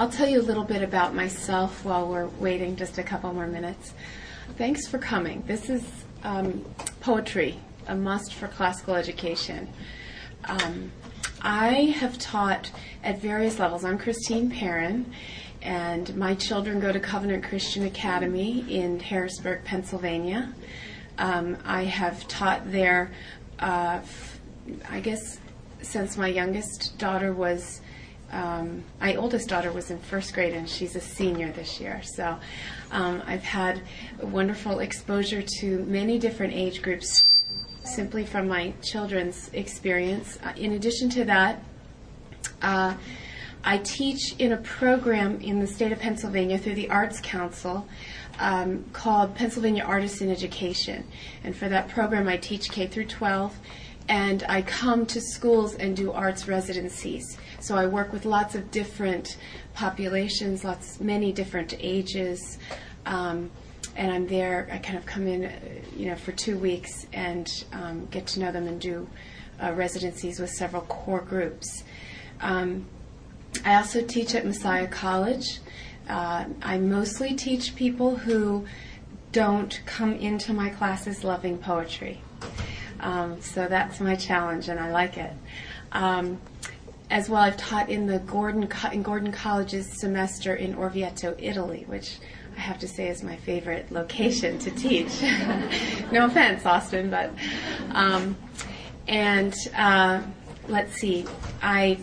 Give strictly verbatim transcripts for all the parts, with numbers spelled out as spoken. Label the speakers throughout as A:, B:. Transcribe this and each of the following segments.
A: I'll tell you a little bit about myself while we're waiting just a couple more minutes. Thanks for coming. This is um, poetry, a must for classical education. Um, I have taught at various levels. I'm Christine Perrin, and my children go to Covenant Christian Academy in Harrisburg, Pennsylvania. Um, I have taught there, uh, f- I guess, since my youngest daughter was, um, my oldest daughter was in first grade, and she's a senior this year. So um, I've had wonderful exposure to many different age groups simply from my children's experience. Uh, in addition to that, uh, I teach in a program in the state of Pennsylvania through the Arts Council um, called Pennsylvania Artists in Education. And for that program, I teach K through twelve, and I come to schools and do arts residencies. So I work with lots of different populations, lots, many different ages, um, and I'm there. I kind of come in, uh, you know, for two weeks and um, get to know them and do uh, residencies with several core groups. Um, I also teach at Messiah College. Uh, I mostly teach people who don't come into my classes loving poetry. Um, so that's my challenge, and I like it. Um, as well, I've taught in the Gordon in Gordon College's semester in Orvieto, Italy, which I have to say is my favorite location to teach. No offense, Austin, but um, and uh, let's see, I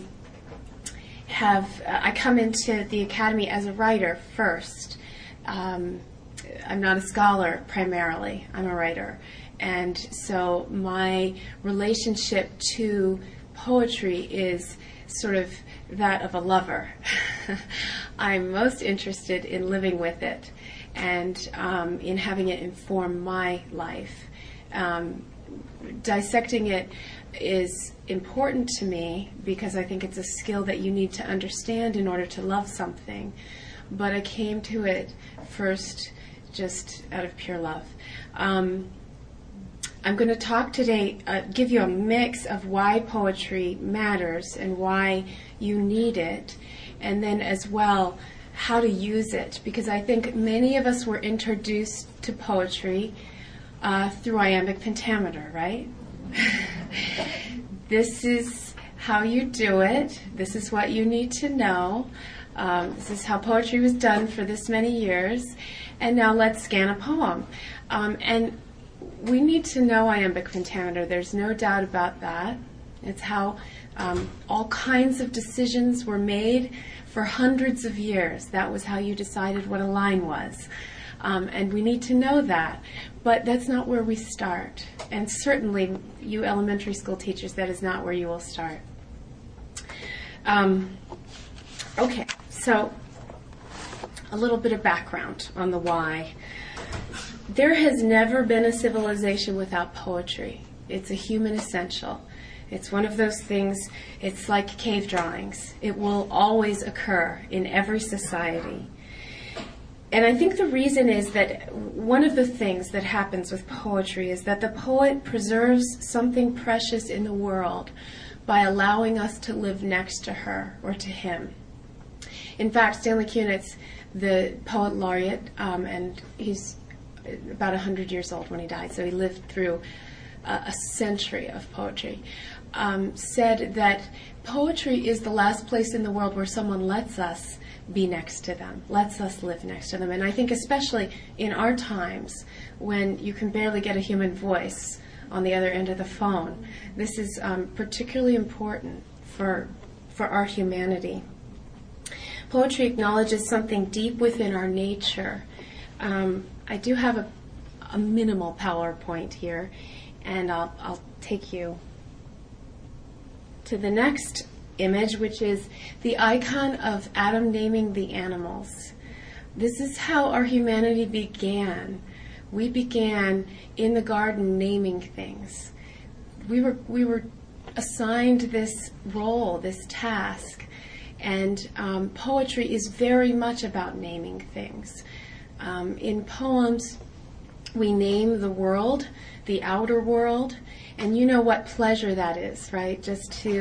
A: have uh, I come into the academy as a writer first. Um, I'm not a scholar primarily. I'm a writer. And so my relationship to poetry is sort of that of a lover. I'm most interested in living with it and um, in having it inform my life. Um, dissecting it is important to me because I think it's a skill that you need to understand in order to love something. But I came to it first just out of pure love. Um, I'm going to talk today, uh, give you a mix of why poetry matters and why you need it, and then as well how to use it, because I think many of us were introduced to poetry uh, through iambic pentameter, right? This is how you do it. This is what you need to know. Um, this is how poetry was done for this many years, and now let's scan a poem. Um, and we need to know iambic pentameter. There's no doubt about that. It's how um, all kinds of decisions were made for hundreds of years. That was how you decided what a line was. Um, and we need to know that. But that's not where we start. And certainly, you elementary school teachers, that is not where you will start. Um, okay, so a little bit of background on the why. There has never been a civilization without poetry. It's a human essential. It's one of those things, it's like cave drawings. It will always occur in every society. And I think the reason is that one of the things that happens with poetry is that the poet preserves something precious in the world by allowing us to live next to her or to him. In fact, Stanley Kunitz, the poet laureate, um, and he's about one hundred years old when he died, so he lived through uh, a century of poetry, um, said that poetry is the last place in the world where someone lets us be next to them, lets us live next to them. And I think especially in our times when you can barely get a human voice on the other end of the phone, this is um, particularly important for, for our humanity. Poetry acknowledges something deep within our nature. Um, I do have a, a minimal PowerPoint here, and I'll, I'll take you to the next image, which is the icon of Adam naming the animals. This is how our humanity began. We began in the garden naming things. We were, we were assigned this role, this task, and um, poetry is very much about naming things. Um, in poems, we name the world, the outer world, and you know what pleasure that is, right? Just to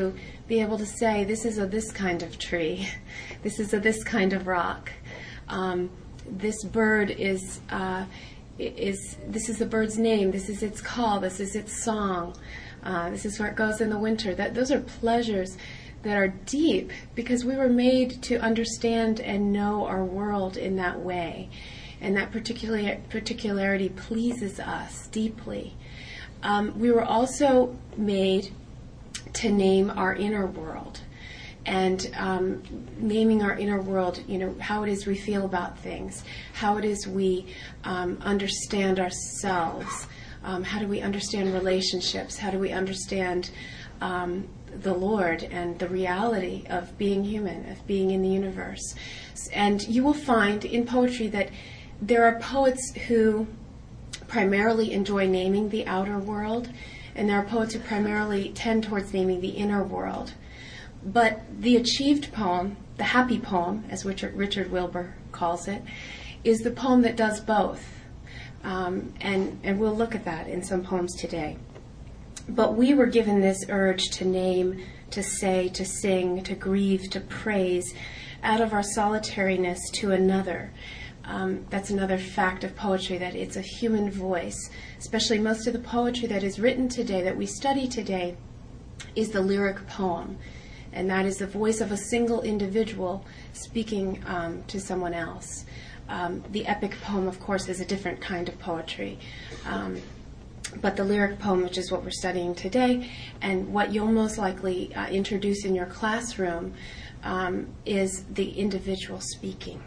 A: be able to say, this is a this kind of tree, this is a this kind of rock, um, this bird is, uh, is, this is the bird's name, this is its call, this is its song, uh, this is where it goes in the winter. That those are pleasures that are deep because we were made to understand and know our world in that way. And that particular particularity pleases us deeply. Um, we were also made to name our inner world. And um, naming our inner world, you know, how it is we feel about things, how it is we um, understand ourselves, um, how do we understand relationships, how do we understand um, the Lord and the reality of being human, of being in the universe. And you will find in poetry that there are poets who primarily enjoy naming the outer world, and there are poets who primarily tend towards naming the inner world. But the achieved poem, the happy poem, as Richard, Richard Wilbur calls it, is the poem that does both. Um, and, and we'll look at that in some poems today. But we were given this urge to name, to say, to sing, to grieve, to praise, out of our solitariness to another. Um, that's another fact of poetry, that it's a human voice. Especially most of the poetry that is written today, that we study today, is the lyric poem. And that is the voice of a single individual speaking um, to someone else. Um, the epic poem, of course, is a different kind of poetry. Um, but the lyric poem, which is what we're studying today, and what you'll most likely uh, introduce in your classroom, um, is the individual speaking.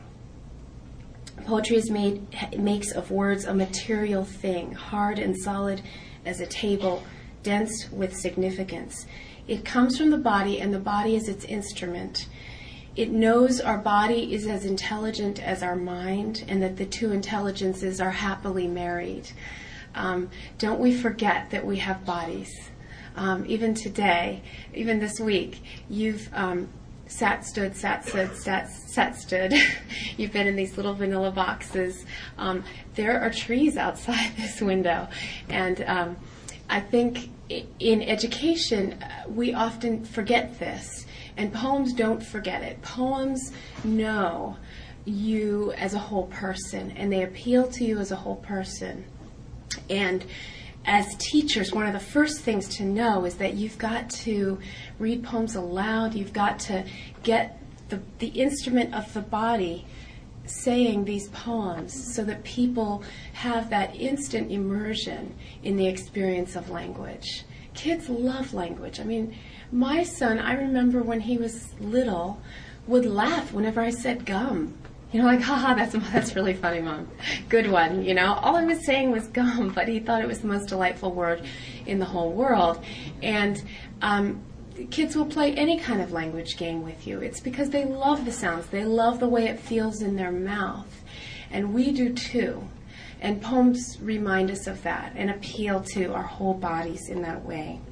A: Poetry is made makes of words a material thing, hard and solid as a table, dense with significance. It comes from the body, and the body is its instrument. It knows our body is as intelligent as our mind, and that the two intelligences are happily married. Um, don't we forget that we have bodies. Um, even today, even this week, you've um, sat, stood, sat, stood, sat, sat, stood. You've been in these little vanilla boxes. Um, there are trees outside this window. And um, I think in education, we often forget this. And poems don't forget it. Poems know you as a whole person, and they appeal to you as a whole person. And as teachers, one of the first things to know is that you've got to read poems aloud. You've got to get the, the instrument of the body saying these poems so that people have that instant immersion in the experience of language. Kids love language. I mean, my son, I remember when he was little, would laugh whenever I said gum. You know, like, haha, that's that's really funny, Mom. Good one, you know. All I was saying was gum, but he thought it was the most delightful word in the whole world. And um, kids will play any kind of language game with you. It's because they love the sounds. They love the way it feels in their mouth. And we do too. And poems remind us of that and appeal to our whole bodies in that way.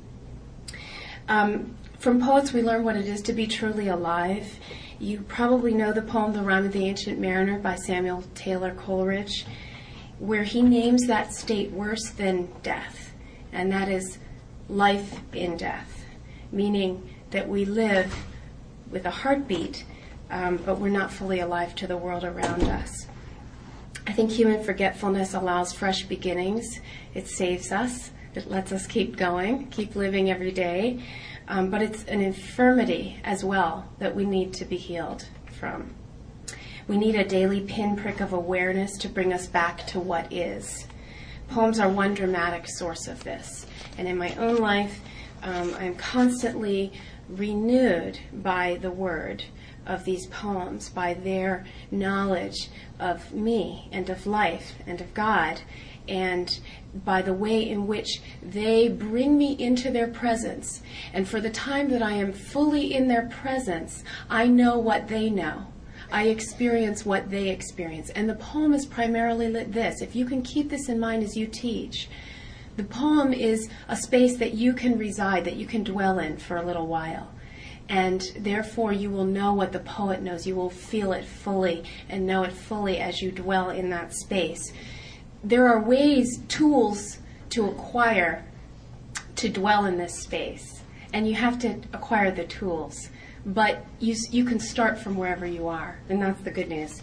A: Um, from poets, we learn what it is to be truly alive. You probably know the poem, The Rime of the Ancient Mariner by Samuel Taylor Coleridge, where he names that state worse than death, and that is life in death, meaning that we live with a heartbeat, um, but we're not fully alive to the world around us. I think human forgetfulness allows fresh beginnings. It saves us. It lets us keep going, keep living every day. Um, but it's an infirmity as well that we need to be healed from. We need a daily pinprick of awareness to bring us back to what is. Poems are one dramatic source of this. And in my own life, um, I'm constantly renewed by the word of these poems, by their knowledge of me and of life and of God, and by the way in which they bring me into their presence. And for the time that I am fully in their presence, I know what they know. I experience what they experience. And the poem is primarily this. If you can keep this in mind as you teach, the poem is a space that you can reside, that you can dwell in for a little while. And therefore you will know what the poet knows. You will feel it fully and know it fully as you dwell in that space. There are ways, tools to acquire to dwell in this space. and you have to acquire the tools. But you, you can start from wherever you are, and that's the good news.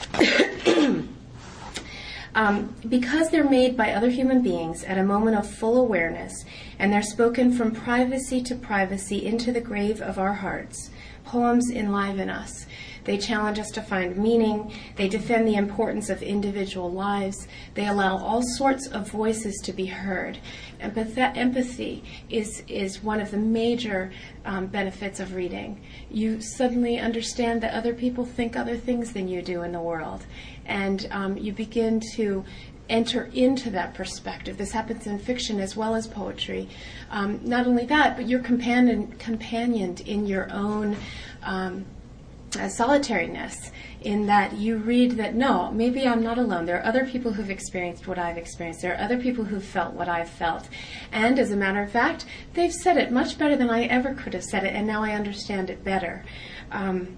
A: Um, because they're made by other human beings at a moment of full awareness, and they're spoken from privacy to privacy into the grave of our hearts, poems enliven us. They challenge us to find meaning. They defend the importance of individual lives. They allow all sorts of voices to be heard. Empath- empathy is, is one of the major um, benefits of reading. You suddenly understand that other people think other things than you do in the world. And um, you begin to enter into that perspective. This happens in fiction as well as poetry. Um, not only that, but you're companion, companioned in your own um, uh, solitariness, in that you read that, no, maybe I'm not alone. There are other people who've experienced what I've experienced. There are other people who've felt what I've felt. And as a matter of fact, they've said it much better than I ever could have said it, and now I understand it better. Um,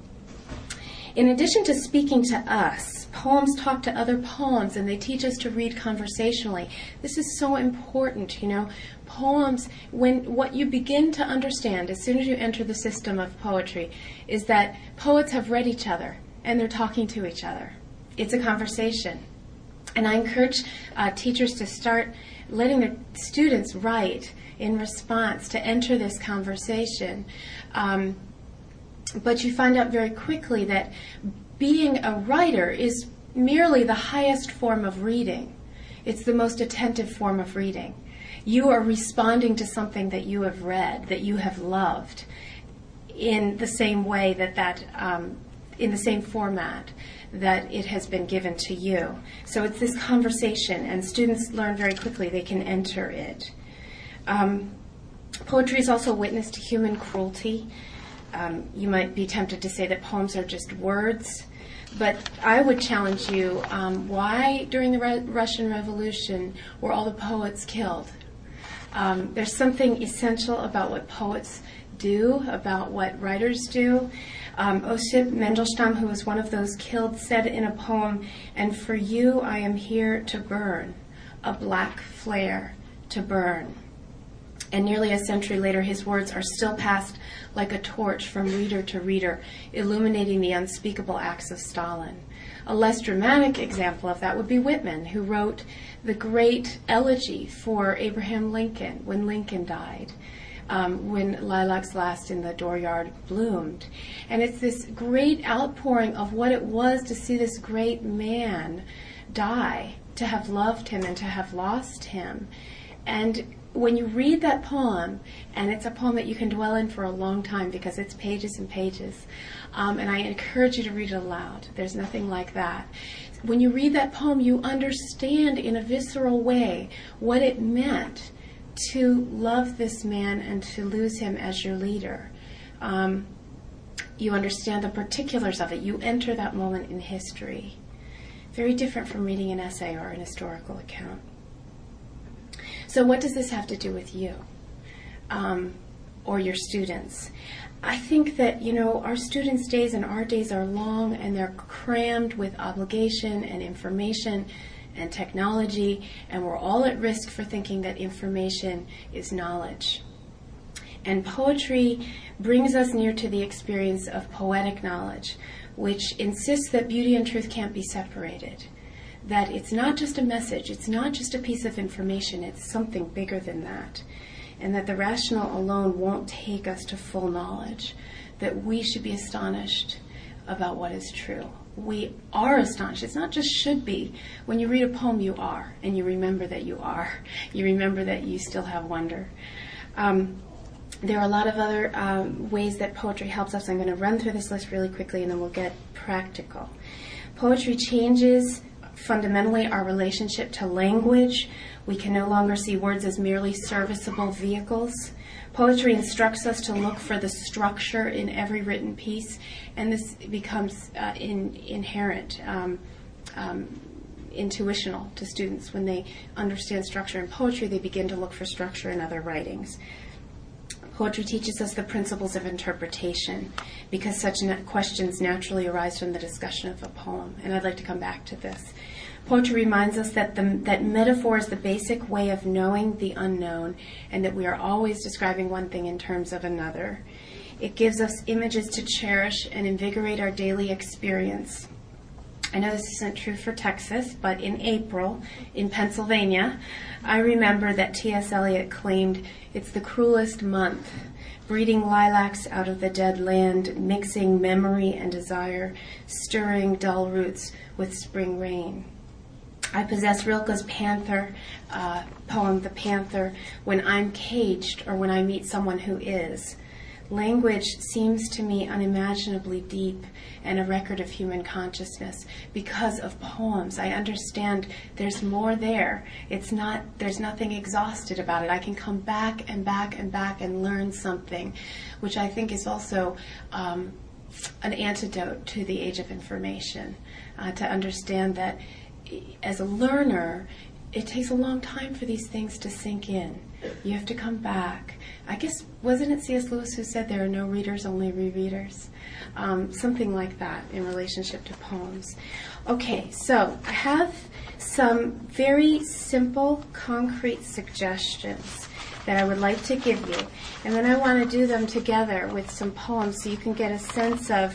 A: in addition to speaking to us, poems talk to other poems, and they teach us to read conversationally. This is so important, you know. Poems, when what you begin to understand as soon as you enter the system of poetry is that poets have read each other, and they're talking to each other. It's a conversation. And I encourage uh, teachers to start letting their students write in response, to enter this conversation. Um, but you find out very quickly that being a writer is merely the highest form of reading. It's the most attentive form of reading. You are responding to something that you have read, that you have loved, in the same way that that, um, in the same format that it has been given to you. So it's this conversation, and students learn very quickly they can enter it. Um, poetry is also witness to human cruelty. Um, you might be tempted to say that poems are just words, but I would challenge you, um, why during the Re- Russian Revolution were all the poets killed? Um, there's something essential about what poets do, about what writers do. Um, Osip Mandelstam, who was one of those killed, said in a poem, "And for you I am here to burn, a black flare to burn." And nearly a century later, his words are still passed like a torch from reader to reader, illuminating the unspeakable acts of Stalin. A less dramatic example of that would be Whitman, who wrote the great elegy for Abraham Lincoln when Lincoln died, um, when lilacs last in the dooryard bloomed. And it's this great outpouring of what it was to see this great man die, to have loved him and to have lost him. And when you read that poem, and it's a poem that you can dwell in for a long time because it's pages and pages, um, and I encourage you to read it aloud. There's nothing like that. When you read that poem, you understand in a visceral way what it meant to love this man and to lose him as your leader. Um, you understand the particulars of it. You enter that moment in history. Very different from reading an essay or an historical account. So what does this have to do with you um, or your students? I think that, you know, our students' days and our days are long, and they're crammed with obligation and information and technology, and we're all at risk for thinking that information is knowledge. And poetry brings us near to the experience of poetic knowledge, which insists that beauty and truth can't be separated. That it's not just a message, it's not just a piece of information, it's something bigger than that. And that the rational alone won't take us to full knowledge. That we should be astonished about what is true. We are astonished. It's not just should be. When you read a poem, you are. And you remember that you are. You remember that you still have wonder. Um, there are a lot of other um, ways that poetry helps us. I'm going to run through this list really quickly, and then we'll get practical. Poetry changes fundamentally our relationship to language. We can no longer see words as merely serviceable vehicles. Poetry instructs us to look for the structure in every written piece, and this becomes uh, in, inherent, um, um, intuitional to students. When they understand structure in poetry, they begin to look for structure in other writings. Poetry teaches us the principles of interpretation, because such na- questions naturally arise from the discussion of a poem, and I'd like to come back to this. Poetry reminds us that, the, that metaphor is the basic way of knowing the unknown, and that we are always describing one thing in terms of another. It gives us images to cherish and invigorate our daily experience. I know this isn't true for Texas, but in April, in Pennsylvania, I remember that T S Eliot claimed it's the cruelest month, breeding lilacs out of the dead land, mixing memory and desire, stirring dull roots with spring rain. I possess Rilke's Panther uh, poem, The Panther, when I'm caged or when I meet someone who is. Language seems to me unimaginably deep and a record of human consciousness because of poems. I understand there's more there. It's not, there's nothing exhausted about it. I can come back and back and back and learn something, which I think is also um, an antidote to the age of information, uh, to understand that as a learner, it takes a long time for these things to sink in. You have to come back. I guess, wasn't it C S Lewis who said there are no readers, only rereaders? Um, something like that in relationship to poems. Okay, so I have some very simple, concrete suggestions that I would like to give you. And then I want to do them together with some poems so you can get a sense of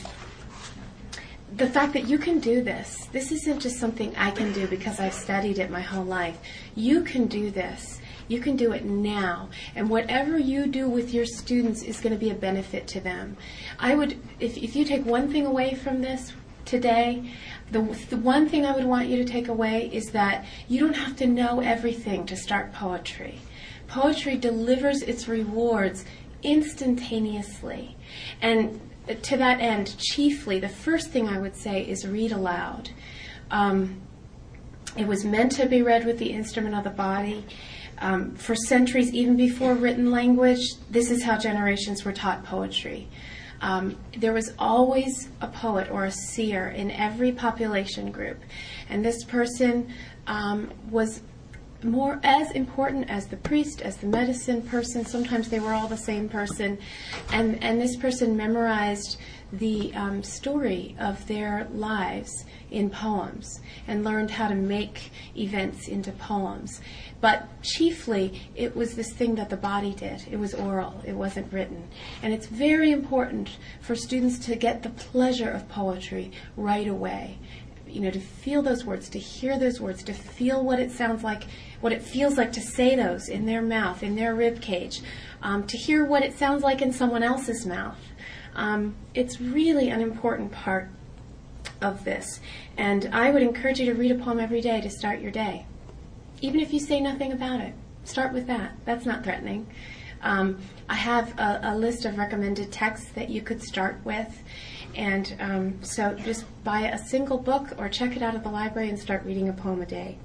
A: the fact that you can do this. This isn't just something I can do because I've studied it my whole life. You can do this. You can do it now. And whatever you do with your students is going to be a benefit to them. I would, if, if you take one thing away from this today, the, the one thing I would want you to take away is that you don't have to know everything to start poetry. Poetry delivers its rewards instantaneously. And to that end, chiefly, the first thing I would say is read aloud. Um, it was meant to be read with the instrument of the body. Um, for centuries, even before written language, this is how generations were taught poetry. Um, there was always a poet or a seer in every population group, and this person um, was more as important as the priest, as the medicine person. Sometimes they were all the same person, and and this person memorized the um, story of their lives in poems and learned how to make events into poems. But chiefly, it was this thing that the body did. It was oral. It wasn't written. And it's very important for students to get the pleasure of poetry right away. You know, to feel those words, to hear those words, to feel what it sounds like, what it feels like to say those in their mouth, in their rib cage, um, to hear what it sounds like in someone else's mouth. Um, it's really an important part of this. And I would encourage you to read a poem every day to start your day. Even if you say nothing about it, start with that. That's not threatening. Um, I have a, a list of recommended texts that you could start with. And um, so just buy a single book or check it out at the library and start reading a poem a day.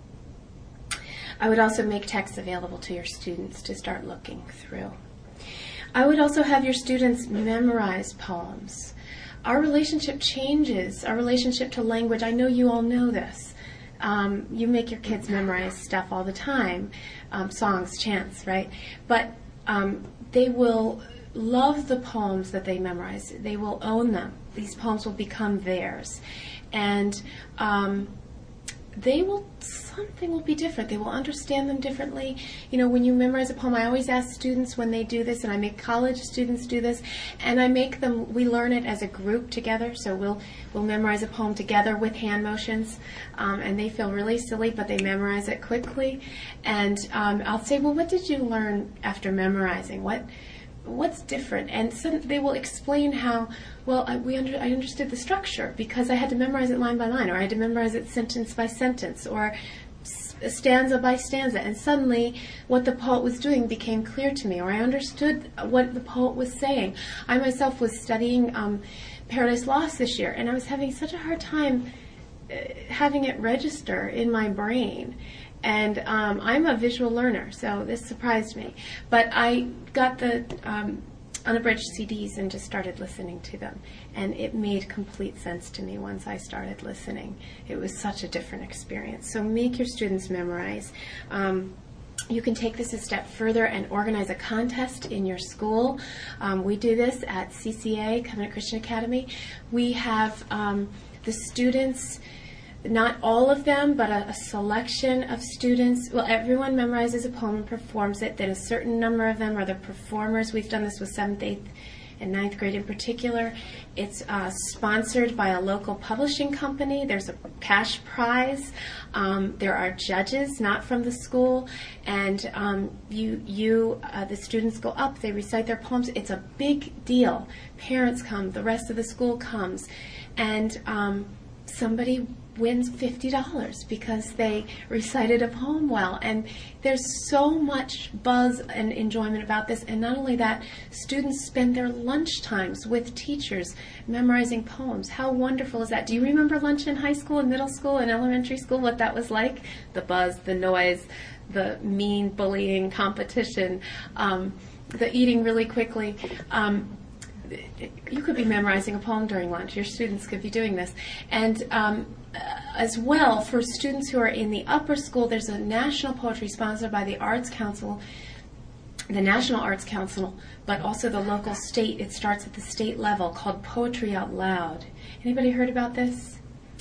A: I would also make texts available to your students to start looking through. I would also have your students memorize poems. Our relationship changes, our relationship to language. I know you all know this. Um, you make your kids memorize stuff all the time, um, songs, chants, right? But um, they will love the poems that they memorize. They will own them. These poems will become theirs. And um, they will, something will be different. They will understand them differently. You know, when you memorize a poem, I always ask students when they do this, and I make college students do this, and I make them, we learn it as a group together. So we'll we'll memorize a poem together with hand motions, um, and they feel really silly, but they memorize it quickly. And um, I'll say, well, what did you learn after memorizing? What What's different? And so they will explain how, well, I, we under, I understood the structure because I had to memorize it line by line, or I had to memorize it sentence by sentence, or stanza by stanza. And suddenly what the poet was doing became clear to me, or I understood what the poet was saying. I myself was studying um, Paradise Lost this year, and I was having such a hard time uh, having it register in my brain. And um, I'm a visual learner, so this surprised me. But I got the um, unabridged C Ds and just started listening to them. And it made complete sense to me once I started listening. It was such a different experience. So make your students memorize. Um, You can take this a step further and organize a contest in your school. Um, we do this at C C A, Covenant Christian Academy. We have um, the students not all of them, but a, a selection of students. Well, everyone memorizes a poem and performs it. Then a certain number of them are the performers. We've done this with seventh, eighth, and ninth grade in particular. It's uh, sponsored by a local publishing company. There's a cash prize. Um, there are judges, not from the school, and um, you, you, uh, the students go up. They recite their poems. It's a big deal. Parents come. The rest of the school comes, and um, somebody wins fifty dollars because they recited a poem well. And there's so much buzz and enjoyment about this. And not only that, students spend their lunch times with teachers memorizing poems. How wonderful is that? Do you remember lunch in high school and middle school and elementary school, what that was like? The buzz, the noise, the mean bullying competition, um, the eating really quickly. Um, you could be memorizing a poem during lunch. Your students could be doing this. And um, as well, for students who are in the upper school, there's a national poetry sponsored by the Arts Council, the National Arts Council, but also the local state. It starts at the state level, called Poetry Out Loud. Anybody heard about this?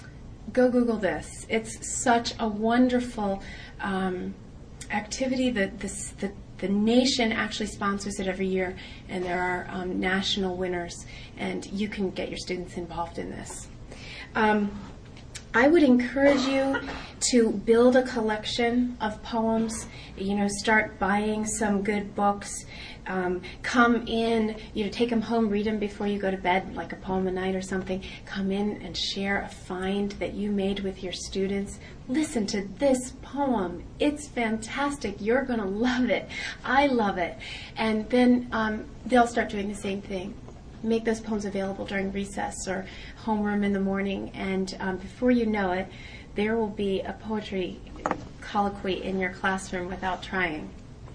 A: Go Google this. It's such a wonderful um, activity that this, the The nation actually sponsors it every year, and there are um, national winners, and you can get your students involved in this. Um, I would encourage you to build a collection of poems. You know, start buying some good books. Um, come in, you know, take them home, read them before you go to bed, like a poem a night or something. Come in and share a find that you made with your students. Listen to this poem. It's fantastic. You're going to love it. I love it. And then um, they'll start doing the same thing. Make those poems available during recess or homeroom in the morning, and um, before you know it, there will be a poetry colloquy in your classroom without trying.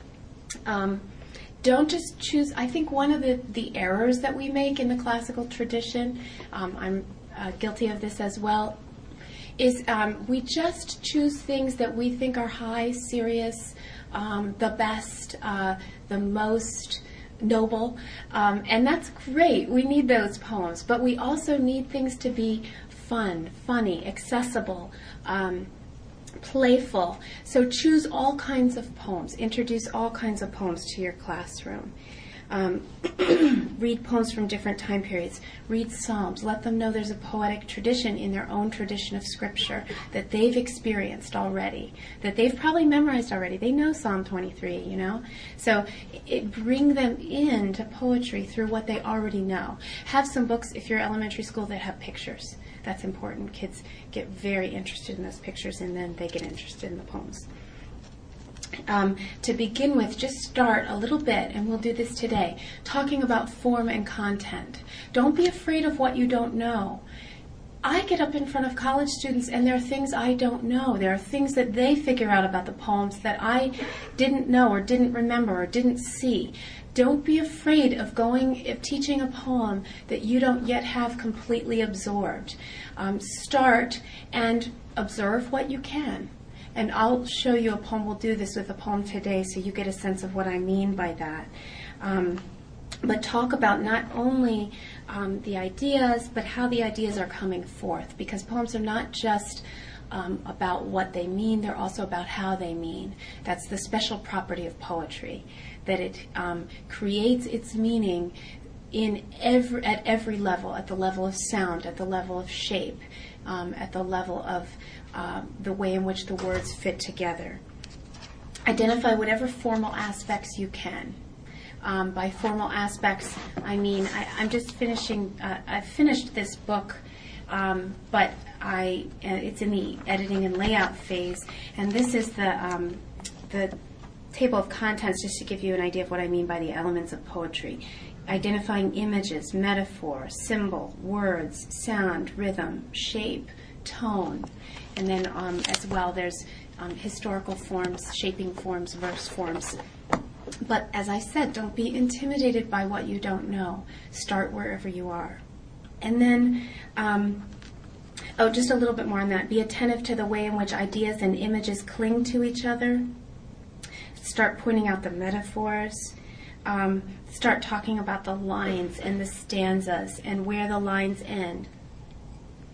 A: Um, don't just choose. I think one of the, the errors that we make in the classical tradition, um, I'm uh, guilty of this as well, is um, we just choose things that we think are high, serious, um, the best, uh, the most noble, um, and that's great. We need those poems, but we also need things to be fun, funny, accessible, um, playful. So choose all kinds of poems. Introduce all kinds of poems to your classroom. Um, read poems from different time periods. Read psalms. Let them know there's a poetic tradition in their own tradition of Scripture that they've experienced already, that they've probably memorized already. They know Psalm twenty-three, you know. So it, bring them into poetry through what they already know. Have some books, if you're elementary school, that have pictures. That's important. Kids get very interested in those pictures, and then they get interested in the poems. Um, to begin with, just start a little bit, and we'll do this today, talking about form and content. Don't be afraid of what you don't know. I get up in front of college students, and there are things I don't know. There are things that they figure out about the poems that I didn't know or didn't remember or didn't see. Don't be afraid of going, of teaching a poem that you don't yet have completely absorbed. Um, start and observe what you can. And I'll show you a poem. We'll do this with a poem today so you get a sense of what I mean by that. Um, but talk about not only um, the ideas, but how the ideas are coming forth. Because poems are not just um, about what they mean, they're also about how they mean. That's the special property of poetry, that it um, creates its meaning in every, at every level, at the level of sound, at the level of shape, um, at the level of Uh, the way in which the words fit together. Identify whatever formal aspects you can. Um, by formal aspects, I mean, I, I'm just finishing, uh, I've finished this book, um, but I, uh, it's in the editing and layout phase, and this is the, um, the table of contents just to give you an idea of what I mean by the elements of poetry. Identifying images, metaphor, symbol, words, sound, rhythm, shape, tone. And then um, as well, there's um, historical forms, shaping forms, verse forms. But as I said, don't be intimidated by what you don't know. Start wherever you are. And then, um, oh, just a little bit more on that. Be attentive to the way in which ideas and images cling to each other. Start pointing out the metaphors. Um, start talking about the lines and the stanzas and where the lines end.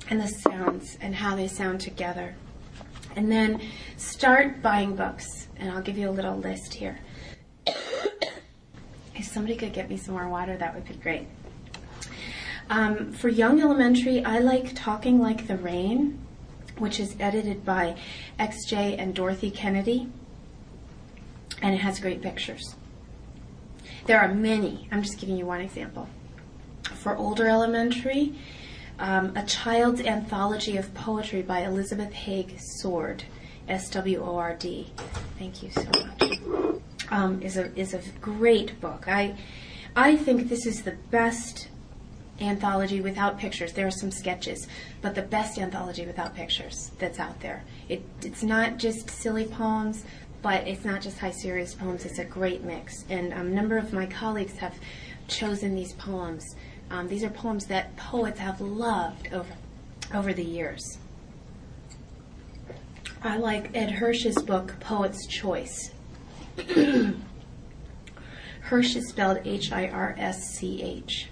A: and the sounds and how they sound together. And then start buying books, and I'll give you a little list here. If somebody could get me some more water, that would be great. Um, for young elementary, I like Talking Like the Rain, which is edited by X J and Dorothy Kennedy, and it has great pictures. There are many. I'm just giving you one example. For older elementary, um, A Child's Anthology of Poetry by Elizabeth Haig Sword, S W O R D. Thank you so much. Um, is a is a great book. I I think this is the best anthology without pictures. There are some sketches, but the best anthology without pictures that's out there. It it's not just silly poems, but it's not just high serious poems. It's a great mix, and a number of my colleagues have chosen these poems. Um, these are poems that poets have loved over over the years. I like Ed Hirsch's book, Poet's Choice. Hirsch is spelled H I R S C H.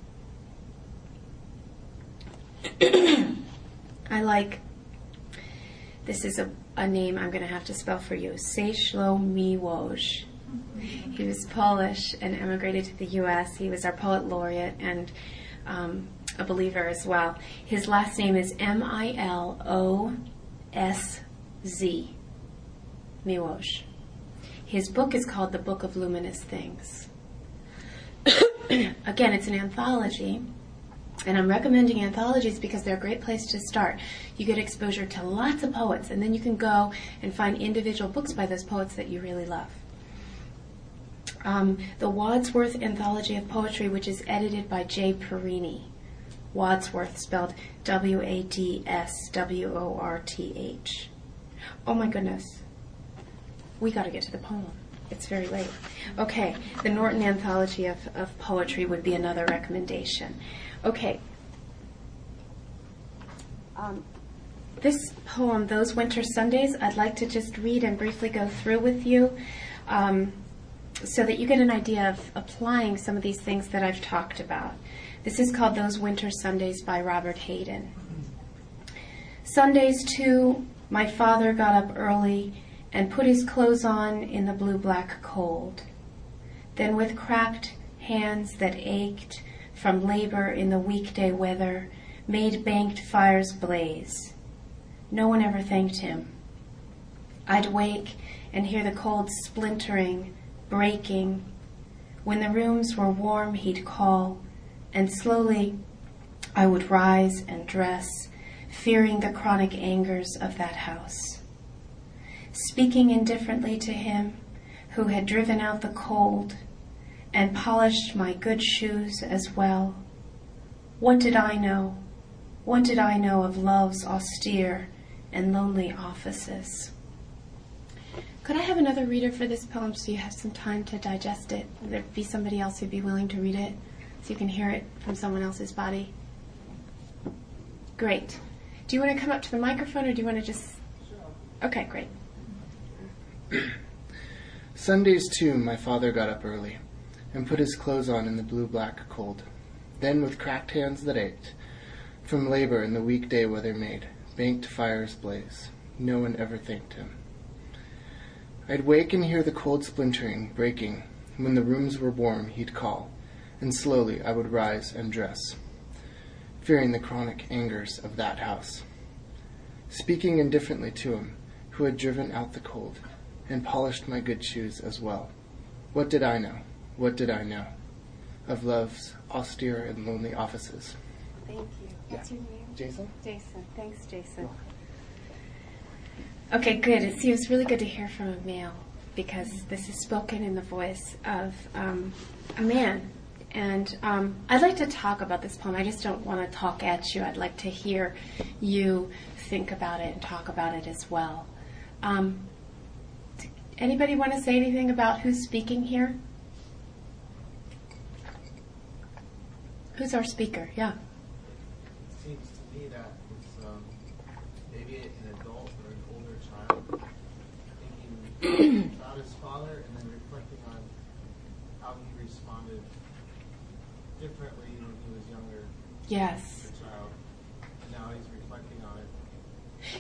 A: I like, this is a, a name I'm going to have to spell for you, Czesław Miłosz. He was Polish and emigrated to the U S. He was our poet laureate and um, a believer as well. His last name is M I L O S Z, Miłosz. His book is called The Book of Luminous Things. Again, it's an anthology, and I'm recommending anthologies because they're a great place to start. You get exposure to lots of poets, and then you can go and find individual books by those poets that you really love. Um, the Wadsworth Anthology of Poetry, which is edited by Jay Perini. Wadsworth, spelled W A D S W O R T H. Oh my goodness. We got to get to the poem. It's very late. Okay, the Norton Anthology of, of Poetry would be another recommendation. Okay. Um, this poem, Those Winter Sundays, I'd like to just read and briefly go through with you um, so that you get an idea of applying some of these things that I've talked about. This is called Those Winter Sundays by Robert Hayden. Sundays, too, my father got up early and put his clothes on in the blue-black cold. Then with cracked hands that ached from labor in the weekday weather, made banked fires blaze. No one ever thanked him. I'd wake and hear the cold splintering, breaking. When the rooms were warm, he'd call, and slowly I would rise and dress, fearing the chronic angers of that house. Speaking indifferently to him who had driven out the cold and polished my good shoes as well. What did I know? What did I know of love's austere and lonely offices? Could I have another reader for this poem so you have some time to digest it? Would there be somebody else who'd be willing to read it so you can hear it from someone else's body? Great. Do you want to come up to the microphone or do you want to just... Okay, great.
B: Sundays, too, my father got up early and put his clothes on in the blue-black cold. Then, with cracked hands that ached, from labor in the weekday weather made, banked fires blaze. No one ever thanked him. I'd wake and hear the cold splintering, breaking. When the rooms were warm, he'd call, and slowly I would rise and dress, fearing the chronic angers of that house. Speaking indifferently to him, who had driven out the cold, and polished my good shoes as well. What did I know? What did I know of love's austere and lonely offices?
A: Thank you. What's
B: Yeah.
A: your name?
B: Jason?
A: Jason. Thanks, Jason. Okay, good. It seems really good to hear from a male because this is spoken in the voice of um, a man. And um, I'd like to talk about this poem. I just don't want to talk at you. I'd like to hear you think about it and talk about it as well. Um, Anybody want to say anything about who's speaking here? Who's our speaker? Yeah.
C: It seems to me that it's um, maybe an adult or an older child thinking about his father and then reflecting on how he responded differently when he was younger
A: Yes.
C: as a child. And now he's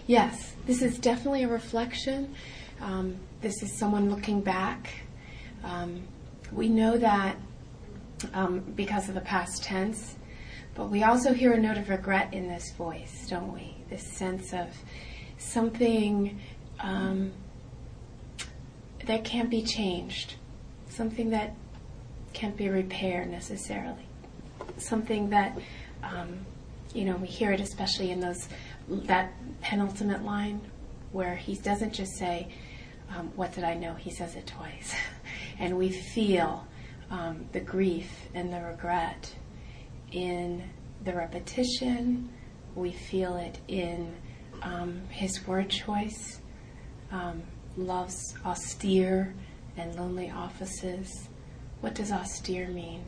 A: Yes, this is definitely a reflection. Um, this is someone looking back. Um, we know that um, because of the past tense, but we also hear a note of regret in this voice, don't we? This sense of something um, that can't be changed, something that can't be repaired necessarily, something that, um, you know, we hear it especially in those that penultimate line where he doesn't just say, um, what did I know? He says it twice. And we feel um, the grief and the regret in the repetition. We feel it in um, his word choice. Um, loves austere and lonely offices. What does austere mean?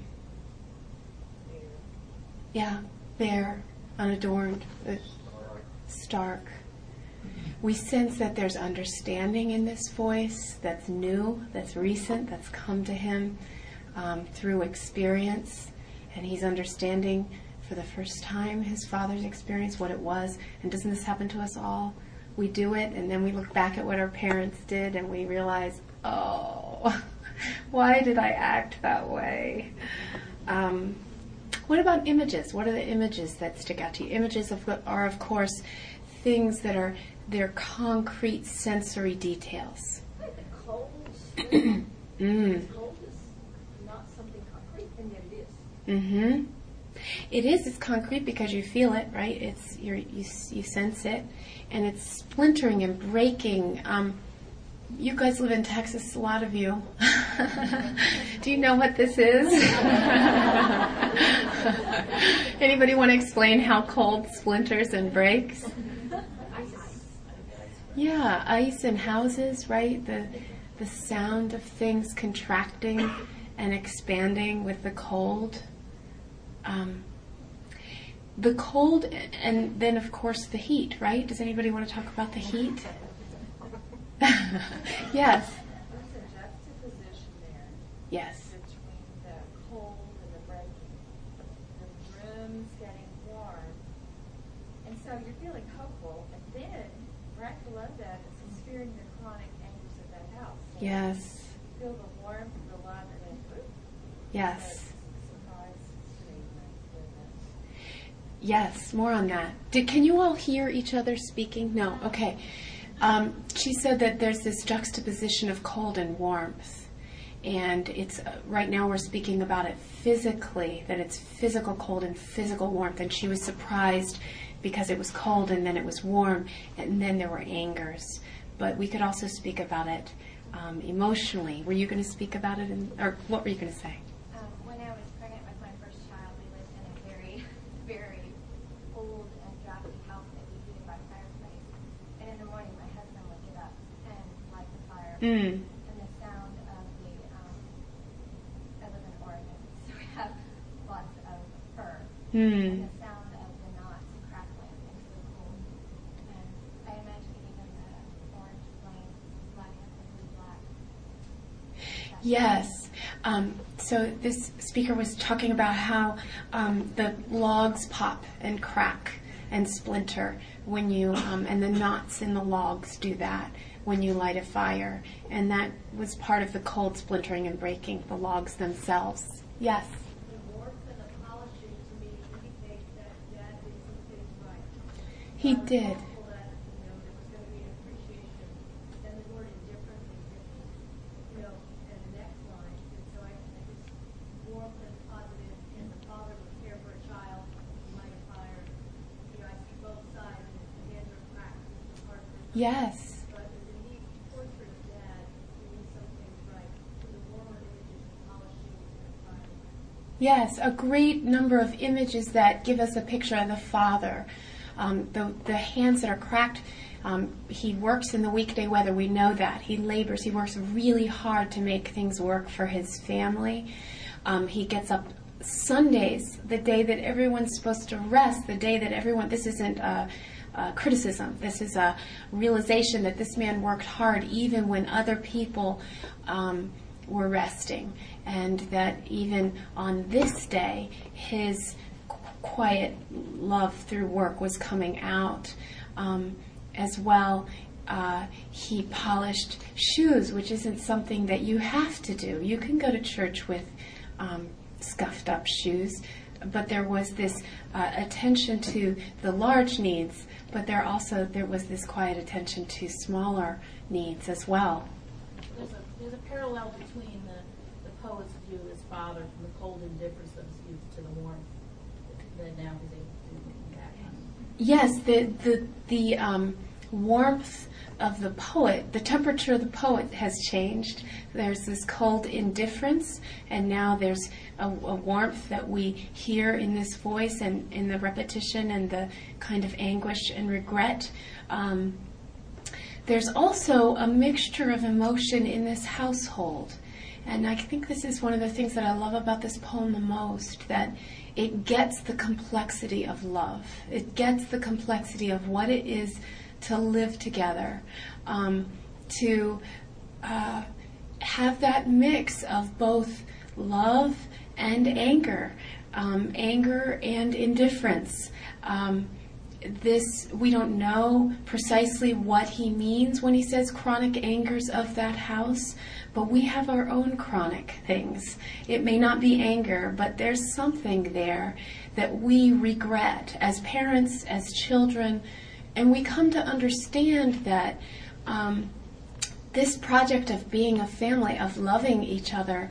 A: Yeah, bare, unadorned, uh, stark. We sense that there's understanding in this voice that's new, that's recent, that's come to him um, through experience, and he's understanding for the first time his father's experience, what it was. And doesn't this happen to us all? We do it, and then we look back at what our parents did, and we realize, oh, why did I act that way? Um, what about images? What are the images that stick out to you? Images of, are, of course, things that are they're concrete sensory details.
D: Like the cold. mm.
A: Mm.
D: Cold is not something concrete, and yet it is.
A: Mm-hmm. It is. It's concrete because you feel it, right? It's you're, you you sense it, and it's splintering and breaking. Um, you guys live in Texas, a lot of you. Do you know what this is? Anybody want to explain how cold splinters and breaks? Yeah, ice in houses, right? The the sound of things contracting and expanding with the cold. Um, the cold, and then of course the heat, right? Does anybody want to talk about the heat? Yes.
D: There's a juxtaposition there
A: Yes.
D: between the cold and the breaking. The room's getting warm, and so you're feeling hopeful, and then right below that is fearing the chronic anguish of that house. So
A: Yes.
D: you feel the warmth, the love, and then whoop,
A: Yes.
D: surprise, goodness.
A: Yes, more on that. Did, can you all hear each other speaking? No? Okay. Um, she said that there's this juxtaposition of cold and warmth. And it's uh, right now we're speaking about it physically, that it's physical cold and physical warmth. And she was surprised because it was cold and then it was warm and then there were angers. But we could also speak about it um, emotionally. Were you going to speak about it? In, or what were you going to say?
E: Um, when I was pregnant with my first child, we lived in a very, very old and drafty house that we heated by fireplace. And in the morning, my husband would get up and light the fire.
A: Mm.
E: And the sound of the, um, I live in Oregon, so we have lots of fur.
A: Mm.
E: And the sound of the knots crackling into the cold. And I imagine even the orange flame lighting up the blue black.
A: Yes. Um, so this speaker was talking about how um, the logs pop and crack and splinter when you, um, and the knots in the logs do that when you light a fire. And that was part of the cold splintering and breaking, the logs themselves. Yes.
D: The warmth and the polishing to me indicates that Dad did some things right.
A: He
D: I was
A: did.
D: hopeful that, you know, there was going to be an appreciation, and the word indifferently different, you know, in the next line. And so I, I just warmth and positive, and the father would care for a child, light a fire. You know, I see both sides, and the hands are cracked, it's hard for
A: Yes.
D: But there's a neat portrait of Dad doing some things right. So the warmer images of polishing and fire.
A: Yes, a great number of images that give us a picture of the father. Um, the, the hands that are cracked, um, he works in the weekday weather, we know that. He labors, he works really hard to make things work for his family. Um, he gets up Sundays, the day that everyone's supposed to rest, the day that everyone, this isn't a, a criticism, this is a realization that this man worked hard even when other people um, were resting. And that even on this day, his quiet love through work was coming out. Um, as well, uh, he polished shoes, which isn't something that you have to do. You can go to church with um, scuffed up shoes, but there was this uh, attention to the large needs, but there also there was this quiet attention to smaller needs as well.
F: There's a there's a parallel between the, the poet's view of his father from the cold indifference of his youth to the warmth that now he's able to do in that.
A: Yes, the the the um, warmth of the poet, the temperature of the poet has changed. There's this cold indifference, and now there's a, a warmth that we hear in this voice and in the repetition and the kind of anguish and regret. Um, there's also a mixture of emotion in this household. And I think this is one of the things that I love about this poem the most, that it gets the complexity of love. It gets the complexity of what it is to live together, um, to uh, have that mix of both love and anger, um, anger and indifference. Um, this, we don't know precisely what he means when he says chronic angers of that house, but we have our own chronic things. It may not be anger, but there's something there that we regret as parents, as children, and we come to understand that um, this project of being a family, of loving each other,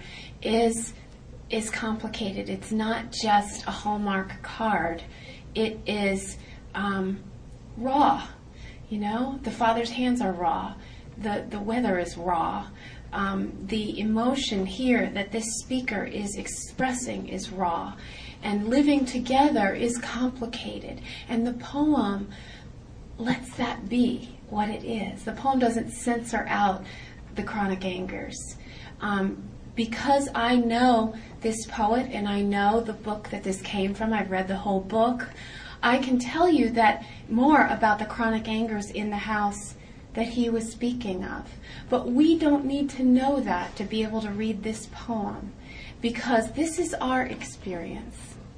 A: is is complicated. It's not just a Hallmark card. It is um, raw. You know, the father's hands are raw. The the weather is raw. Um, the emotion here that this speaker is expressing is raw, and living together is complicated. And the poem lets that be what it is. The poem doesn't censor out the chronic angers. Um, because I know this poet and I know the book that this came from, I've read the whole book, I can tell you that more about the chronic angers in the house that he was speaking of. But we don't need to know that to be able to read this poem, because this is our experience.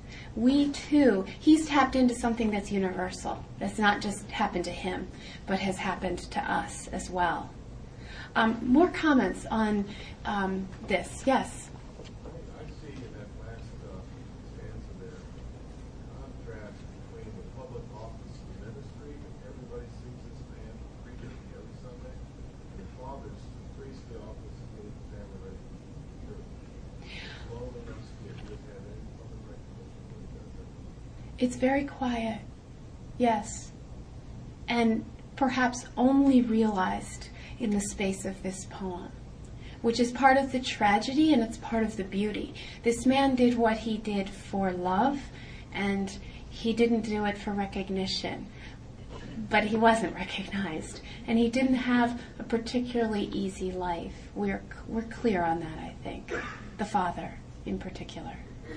A: We too, he's tapped into something that's universal, that's not just happened to him, but has happened to us as well. Um, more comments on um, this? Yes?
G: I see in that last uh, stanza there contrast between the public office and ministry, and everybody sees this man preaching every Sunday, and the father's priestly office is getting the family ready for church. Loneliness, if you have any public recognition when he does that.
A: It's very quiet, yes, and perhaps only realized in the space of this poem, which is part of the tragedy and it's part of the beauty. This man did what he did for love, and he didn't do it for recognition, but he wasn't recognized, and he didn't have a particularly easy life. We're we're clear on that, I think, the father in particular.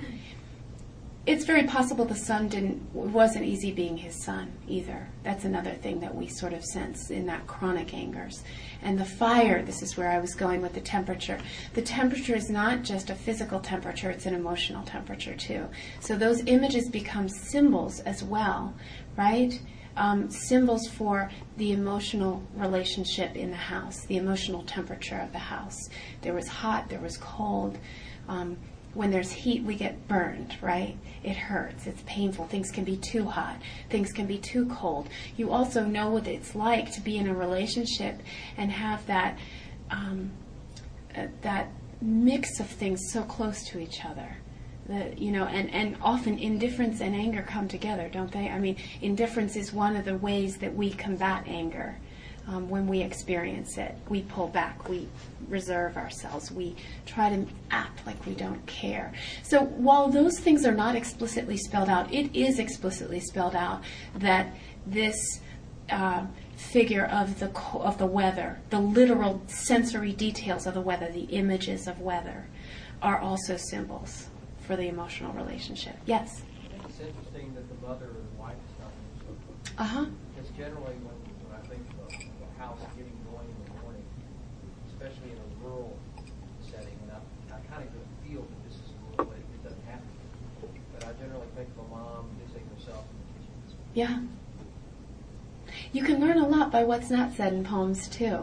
A: It's very possible the son didn't wasn't easy being his son either. That's another thing that we sort of sense in that chronic angers. And the fire, this is where I was going with the temperature. The temperature is not just a physical temperature, it's an emotional temperature too. So those images become symbols as well, right? Um, symbols for the emotional relationship in the house, the emotional temperature of the house. There was hot, there was cold. Um, When there's heat, we get burned, right? It hurts. It's painful. Things can be too hot. Things can be too cold. You also know what it's like to be in a relationship and have that um, uh, that mix of things so close to each other. The, you know, and, and often indifference and anger come together, don't they? I mean, indifference is one of the ways that we combat anger. Um, when we experience it, we pull back, we reserve ourselves, we try to act like we don't care. So while those things are not explicitly spelled out, it is explicitly spelled out that this uh, figure of the co- of the weather, the literal sensory details of the weather, the images of weather, are also symbols for the emotional relationship. Yes?
H: I think it's interesting that the mother and wife is not in this book.
A: Uh-huh.
H: Because generally when, when I think of a, a house getting going in the morning, especially in a rural setting, and I, I kind of get a feel that this is rural, it, it doesn't happen. But I generally think of a mom busing herself in the kitchen.
A: Yeah. You can learn a lot by what's not said in poems too.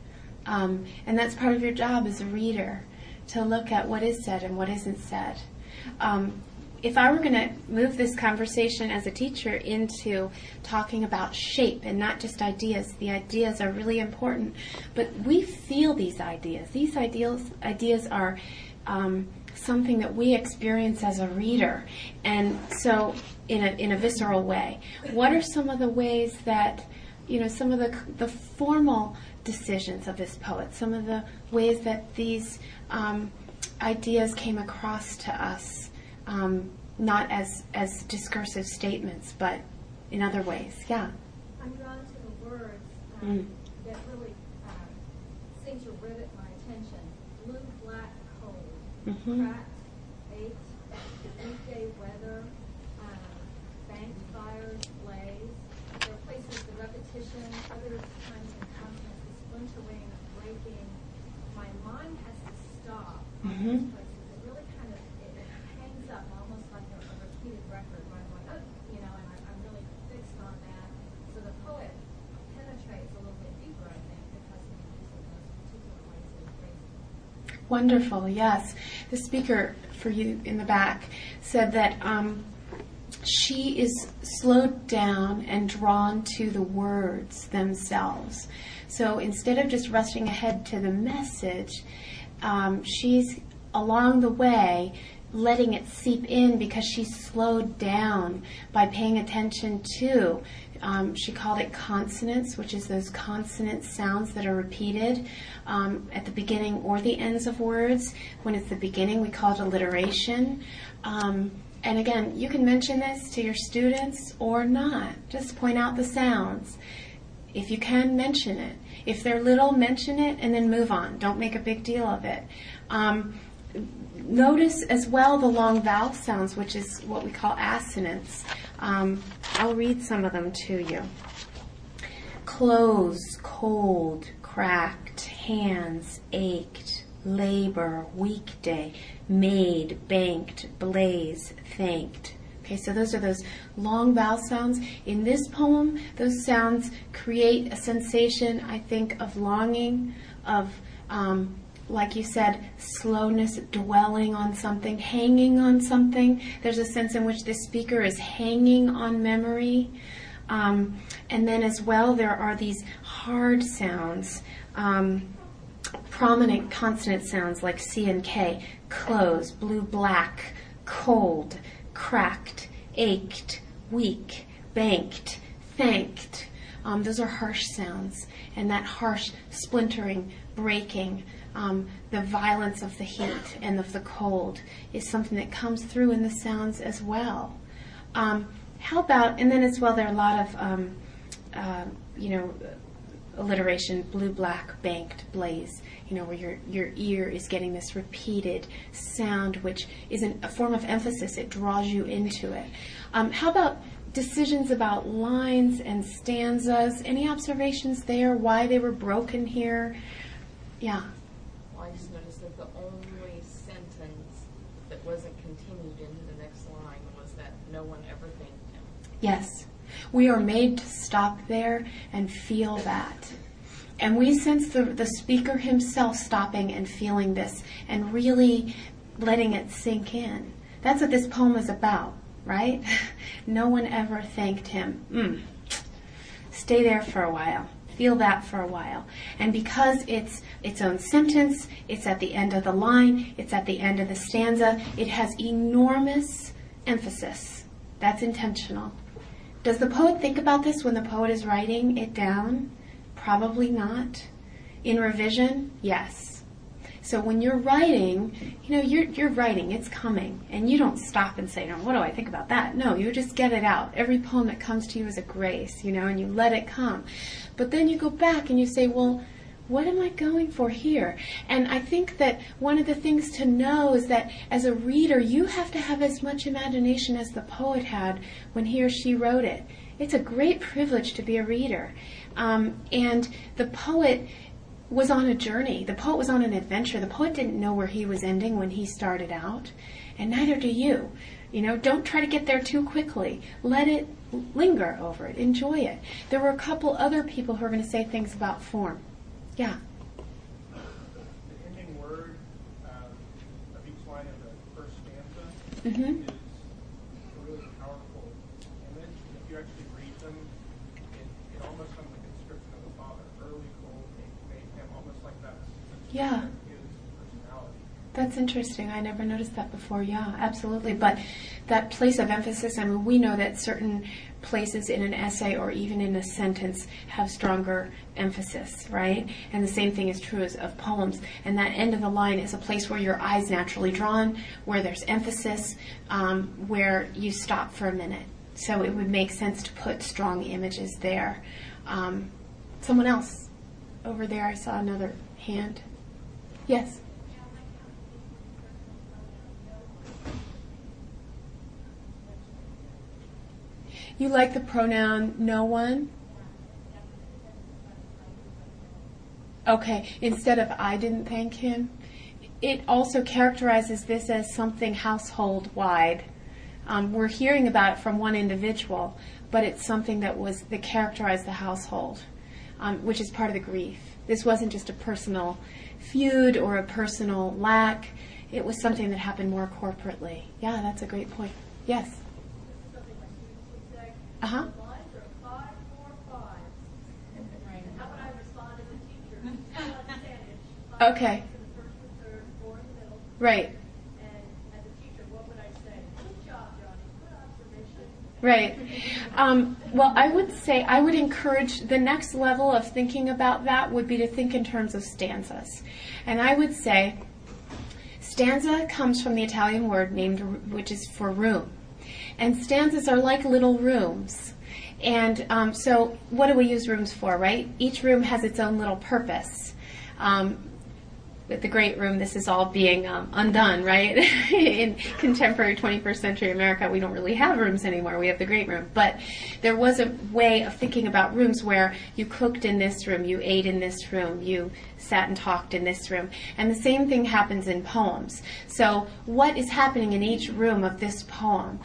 A: Um, and that's part of your job as a reader, to look at what is said and what isn't said. Um, if I were going to move this conversation as a teacher into talking about shape and not just ideas, the ideas are really important, but we feel these ideas. These ideals, ideas are um, something that we experience as a reader, and so in a, in a visceral way. What are some of the ways that, you know, some of the, the formal decisions of this poet, some of the ways that these um, ideas came across to us, um, not as, as discursive statements, but in other ways? Yeah.
D: I'm drawn to the words um,
A: Mm.
D: that really uh, seem to rivet my attention. Blue, black, cold,
A: Mhm.
D: cracked, baked, weekday weather, uh, banked fires, blaze. There are places the repetition, other times the consonants, the splintering, breaking. My mind has to stop on
A: Mhm.
D: those places. It really kind of it, it hangs up almost like a, a repeated record. Where I'm going, oh, you know, and I, I'm really fixed on that. So the poet penetrates a little bit deeper, I think, because he uses those particular ways of phrasing.
A: Wonderful, yes. The speaker for you in the back said that um, she is slowed down and drawn to the words themselves. So instead of just rushing ahead to the message, um, she's along the way letting it seep in because she's slowed down by paying attention to, um, she called it consonants, which is those consonant sounds that are repeated um, at the beginning or the ends of words. When it's the beginning, we call it alliteration. Um, and again, you can mention this to your students or not. Just point out the sounds. If you can, mention it. If they're little, mention it and then move on. Don't make a big deal of it. Um, notice as well the long vowel sounds, which is what we call assonants. Um, I'll read some of them to you. Close, cold, cracked, hands, ached, labor, weekday, made, banked, blaze, thanked. Okay, so those are those long vowel sounds. In this poem, those sounds create a sensation, I think, of longing, of, um, like you said, slowness, dwelling on something, hanging on something. There's a sense in which the speaker is hanging on memory. Um, and then as well, there are these hard sounds, um, prominent consonant sounds like C and K, close, blue, black, cold, cracked, ached, weak, banked, thanked. Um, those are harsh sounds. And that harsh splintering, breaking, um, the violence of the heat and of the cold is something that comes through in the sounds as well. Um, how about, and then as well, there are a lot of, um, uh, you know, alliteration, blue, black, banked, blaze, you know, where your, your ear is getting this repeated sound, which is an, a form of emphasis. It draws you into it. Um, how about decisions about lines and stanzas? Any observations there, why they were broken here? Yeah.
I: Well, I just noticed that the only sentence that wasn't continued into the next line was that no one ever thanked him.
A: Yes. We are made to stop there and feel that. And we sense the, the speaker himself stopping and feeling this and really letting it sink in. That's what this poem is about, right? No one ever thanked him. Mm. Stay there for a while. Feel that for a while. And because it's its own sentence, it's at the end of the line, it's at the end of the stanza, it has enormous emphasis. That's intentional. Does the poet think about this when the poet is writing it down? Probably not. In revision, yes. So when you're writing, you know, you're you're writing, it's coming, and you don't stop and say, no, what do I think about that? No, you just get it out. Every poem that comes to you is a grace, you know, and you let it come. But then you go back and you say, well, what am I going for here? And I think that one of the things to know is that as a reader, you have to have as much imagination as the poet had when he or she wrote it. It's a great privilege to be a reader. Um, and the poet was on a journey. The poet was on an adventure. The poet didn't know where he was ending when he started out, and neither do you. You know, don't try to get there too quickly. Let it linger over it. Enjoy it. There were a couple other people who are going to say things about form. Yeah.
J: The ending word uh, of each line of the first stanza
A: Mm-hmm.
J: is a really powerful image. If you actually read them, it, it almost comes like a description of the Father. Early, cold, made him, almost like that's
A: Yeah.
J: his personality.
A: That's interesting. I never noticed that before. Yeah, absolutely. But that place of emphasis, I mean, we know that certain places in an essay or even in a sentence have stronger emphasis, right? And the same thing is true as of poems. And that end of the line is a place where your eye's naturally drawn, where there's emphasis, um, where you stop for a minute. So it would make sense to put strong images there. Um, someone else over there, I saw another hand. Yes? You like the pronoun no one? Okay, instead of I didn't thank him. It also characterizes this as something household-wide. Um, we're hearing about it from one individual, but it's something that was that characterized the household, um, which is part of the grief. This wasn't just a personal feud or a personal lack. It was something that happened more corporately. Yeah, that's a great point. Yes?
D: Something my students would say.
A: Uh-huh.
D: Lines are five, four, five. And how would I respond as a teacher? How would I understand it? Five
A: Okay.
D: lines in the first and third, four in the middle.
A: Right.
D: And as a teacher, what would I say? Good job, Johnny. Good observation.
A: Right. Um, well, I would say I would encourage the next level of thinking about that would be to think in terms of stanzas. And I would say stanza comes from the Italian word named, which is for room. And stanzas are like little rooms. And um, so what do we use rooms for, right? Each room has its own little purpose. Um, with the great room, this is all being um, undone, right? In contemporary twenty-first century America, we don't really have rooms anymore. We have the great room. But there was a way of thinking about rooms where you cooked in this room, you ate in this room, you sat and talked in this room. And the same thing happens in poems. So what is happening in each room of this poem?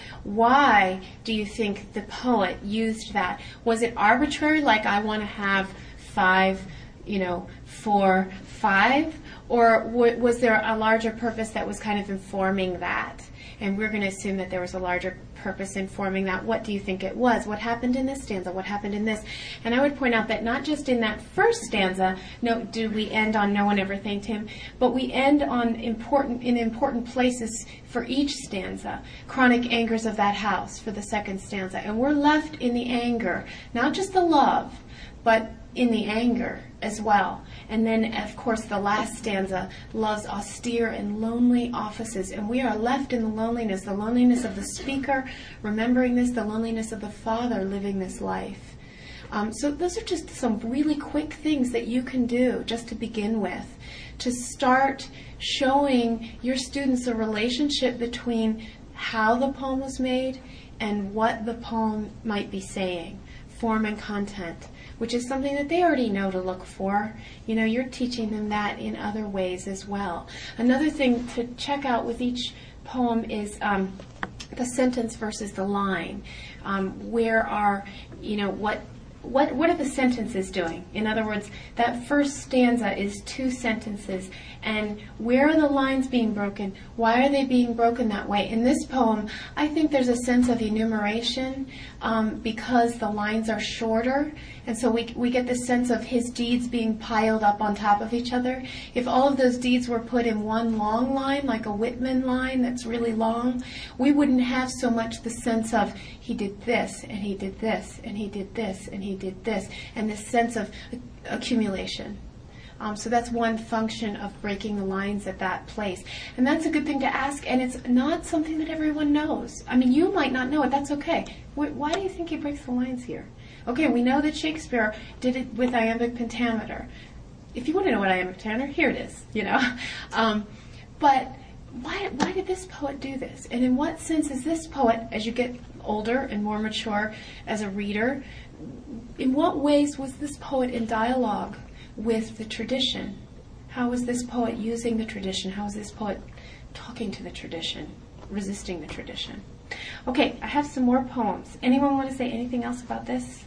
A: Why do you think the poet used that? Was it arbitrary, like I want to have five, you know, four, five? Or w- was there a larger purpose that was kind of informing that? And we're going to assume that there was a larger purpose informing that. What do you think it was? What happened in this stanza? What happened in this? And I would point out that not just in that first stanza, no, do we end on no one ever thanked him, but we end on important in important places for each stanza. Chronic angers of that house for the second stanza. And we're left in the anger, not just the love, but in the anger as well. And then, of course, the last stanza, love's austere and lonely offices. And we are left in the loneliness, the loneliness of the speaker, remembering this, the loneliness of the father living this life. Um, so those are just some really quick things that you can do just to begin with, to start showing your students a relationship between how the poem was made and what the poem might be saying, form and content, which is something that they already know to look for. You know, you're teaching them that in other ways as well. Another thing to check out with each poem is um, the sentence versus the line. Um, where are, you know, what What what are the sentences doing? In other words, that first stanza is two sentences, and where are the lines being broken? Why are they being broken that way? In this poem, I think there's a sense of enumeration um, because the lines are shorter, and so we we get the sense of his deeds being piled up on top of each other. If all of those deeds were put in one long line, like a Whitman line that's really long, we wouldn't have so much the sense of he did this, and he did this, and he did this, and he did this, and this sense of accumulation. Um, so that's one function of breaking the lines at that place. And that's a good thing to ask, and it's not something that everyone knows. I mean, you might not know it. That's okay. Wh- why do you think he breaks the lines here? Okay, we know that Shakespeare did it with iambic pentameter. If you want to know what iambic pentameter, here it is, you know. Um, but why, why did this poet do this? And in what sense is this poet, as you get older and more mature as a reader, in what ways was this poet in dialogue with the tradition? How was this poet using the tradition? How was this poet talking to the tradition, resisting the tradition? Okay, I have some more poems. Anyone want to say anything else about this?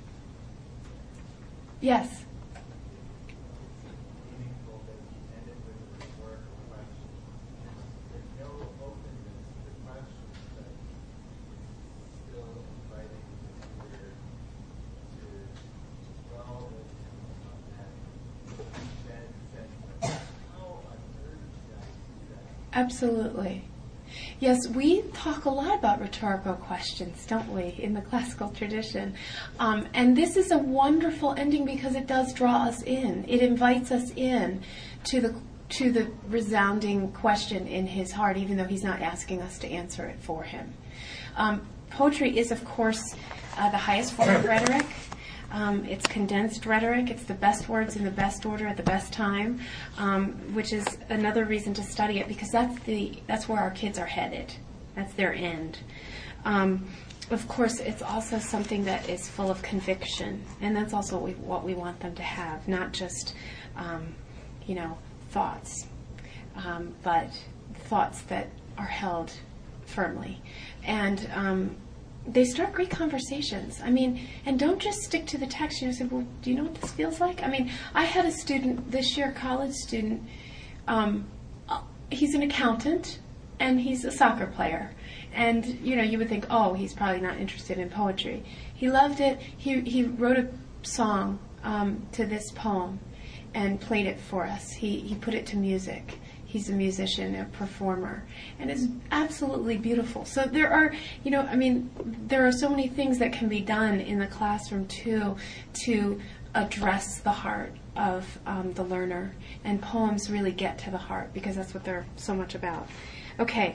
A: Yes.
C: Meaningful that you ended with a rhetorical question. There's no openness to questions, but it's still inviting the reader to dwell with him on that dead sense of how on earth did I do that?
A: Absolutely. Yes, we talk a lot about rhetorical questions, don't we, in the classical tradition. Um, and this is a wonderful ending because it does draw us in. It invites us in to the to the resounding question in his heart, even though he's not asking us to answer it for him. Um, poetry is, of course, uh, the highest form of rhetoric. Um, it's condensed rhetoric. It's the best words in the best order at the best time, um, which is another reason to study it because that's the that's where our kids are headed. That's their end. Um, of course, it's also something that is full of conviction, and that's also what we, what we want them to have, not just, um, you know, thoughts, um, but thoughts that are held firmly. And um, they start great conversations. I mean, and don't just stick to the text. You know, say, well, do you know what this feels like? I mean, I had a student this year, a college student. Um, he's an accountant, and he's a soccer player. And, you know, you would think, oh, he's probably not interested in poetry. He loved it. He he wrote a song um, to this poem and played it for us. He he put it to music. He's a musician, a performer, and it's absolutely beautiful. So there are, you know, I mean, there are so many things that can be done in the classroom too to address the heart of um, the learner, and poems really get to the heart because that's what they're so much about. Okay.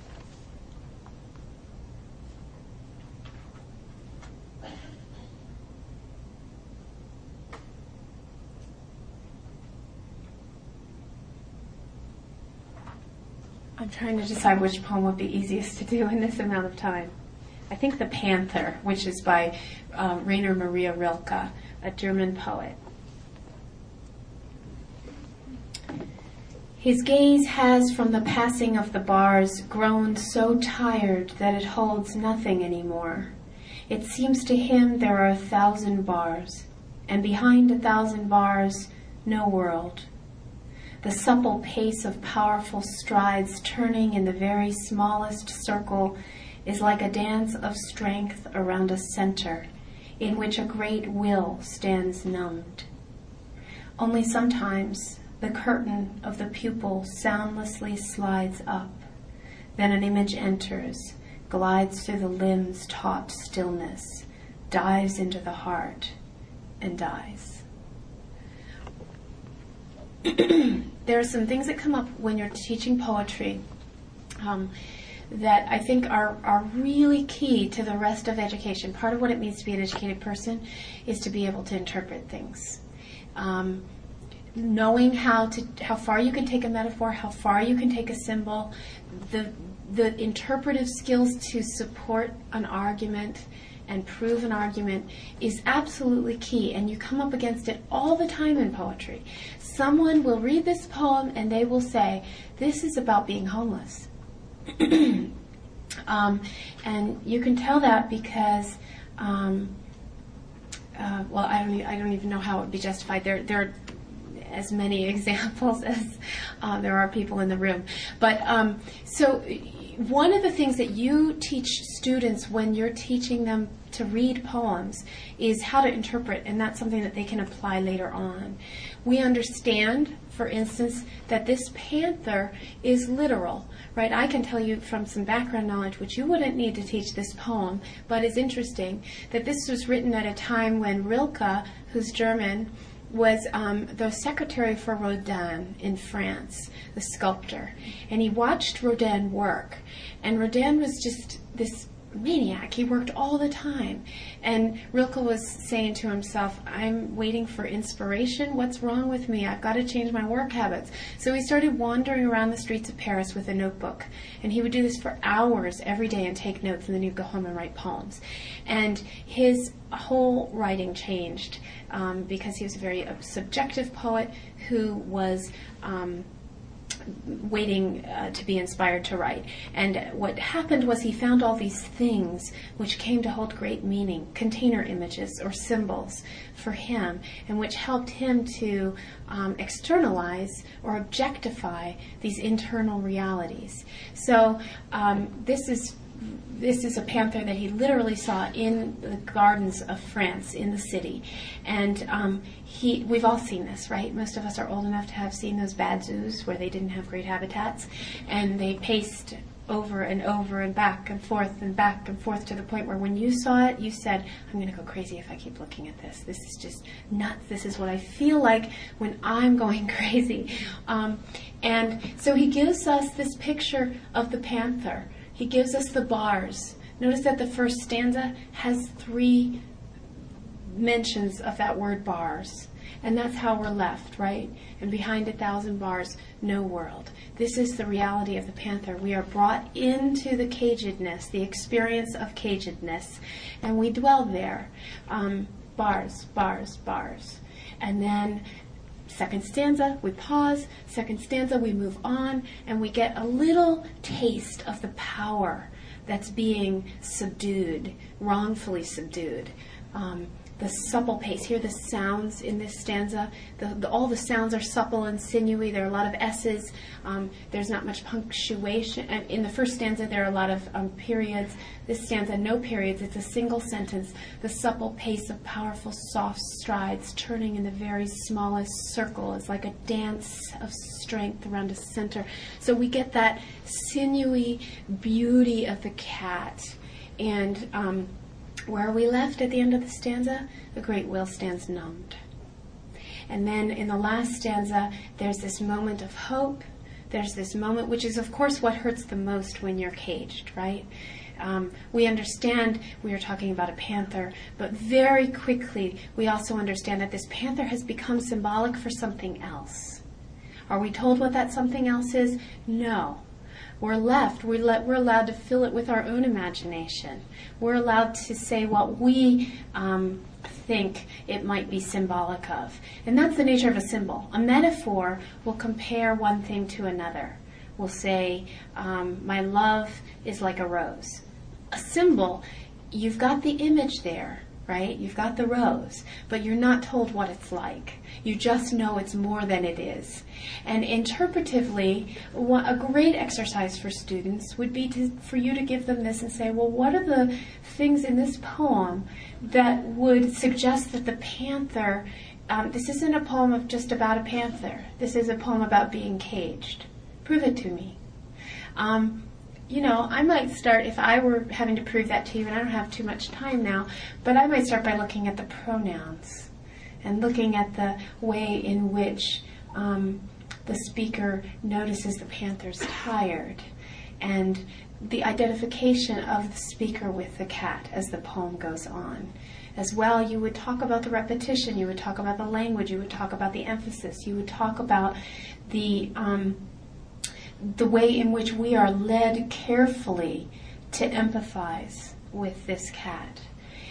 A: I'm trying to decide which poem would be easiest to do in this amount of time. I think The Panther, which is by uh, Rainer Maria Rilke, a German poet. His gaze has, from the passing of the bars, grown so tired that it holds nothing anymore. It seems to him there are a thousand bars, and behind a thousand bars, no world. The supple pace of powerful strides turning in the very smallest circle is like a dance of strength around a center in which a great will stands numbed. Only sometimes the curtain of the pupil soundlessly slides up, then an image enters, glides through the limbs' taut stillness, dives into the heart, and dies. There are some things that come up when you're teaching poetry um, that I think are, are really key to the rest of education. Part of what it means to be an educated person is to be able to interpret things. Um, knowing how to how far you can take a metaphor, how far you can take a symbol, the the interpretive skills to support an argument and prove an argument is absolutely key, and you come up against it all the time in poetry. Someone will read this poem and they will say, this is about being homeless. um, and you can tell that because, um, uh, well, I don't, I don't even know how it would be justified. There, there are as many examples as uh, there are people in the room. But um, so one of the things that you teach students when you're teaching them to read poems is how to interpret, and that's something that they can apply later on. We understand, for instance, that this panther is literal, right? I can tell you from some background knowledge, which you wouldn't need to teach this poem, but is interesting, that this was written at a time when Rilke, who's German, was um, the secretary for Rodin in France, the sculptor. And he watched Rodin work. And Rodin was just this maniac. He worked all the time. And Rilke was saying to himself, I'm waiting for inspiration. What's wrong with me? I've got to change my work habits. So he started wandering around the streets of Paris with a notebook. And he would do this for hours every day and take notes, and then he'd go home and write poems. And his whole writing changed um, because he was a very uh, subjective poet who was um, waiting uh, to be inspired to write. And what happened was he found all these things which came to hold great meaning, container images or symbols for him, and which helped him to um, externalize or objectify these internal realities. So um, this is This is a panther that he literally saw in the gardens of France, in the city. And um, he, we've all seen this, right? Most of us are old enough to have seen those bad zoos where they didn't have great habitats. And they paced over and over and back and forth and back and forth to the point where when you saw it, you said, I'm going to go crazy if I keep looking at this. This is just nuts. This is what I feel like when I'm going crazy. Um, and so he gives us this picture of the panther. He gives us the bars. Notice that the first stanza has three mentions of that word bars. And that's how we're left, right? And behind a thousand bars, no world. This is the reality of the panther. We are brought into the cagedness, the experience of cagedness, and we dwell there. Um, bars, bars, bars. And then second stanza, we pause. Second stanza, we move on, and we get a little taste of the power that's being subdued, wrongfully subdued. Um, the supple pace. Hear the sounds in this stanza. The, the, all the sounds are supple and sinewy. There are a lot of S's. Um, there's not much punctuation. And in the first stanza, there are a lot of um, periods. This stanza, no periods. It's a single sentence. The supple pace of powerful, soft strides, turning in the very smallest circle, is like a dance of strength around a center. So we get that sinewy beauty of the cat. And um, where are we left at the end of the stanza? The great will stands numbed. And then in the last stanza, there's this moment of hope. There's this moment, which is, of course, what hurts the most when you're caged, right? Um, we understand we are talking about a panther, but very quickly we also understand that this panther has become symbolic for something else. Are we told what that something else is? No. We're left, we're, let, we're allowed to fill it with our own imagination. We're allowed to say what we um, think it might be symbolic of. And that's the nature of a symbol. A metaphor will compare one thing to another. We'll say, um, my love is like a rose. A symbol, you've got the image there, right? You've got the rose, but you're not told what it's like. You just know it's more than it is. And interpretively, a great exercise for students would be to, for you to give them this and say, well, what are the things in this poem that would suggest that the panther, um, this isn't a poem of just about a panther. This is a poem about being caged. Prove it to me. Um, You know, I might start, if I were having to prove that to you, and I don't have too much time now, but I might start by looking at the pronouns and looking at the way in which um, the speaker notices the panther's tired, and the identification of the speaker with the cat as the poem goes on. As well, you would talk about the repetition, you would talk about the language, you would talk about the emphasis, you would talk about the... Um, the way in which we are led carefully to empathize with this cat.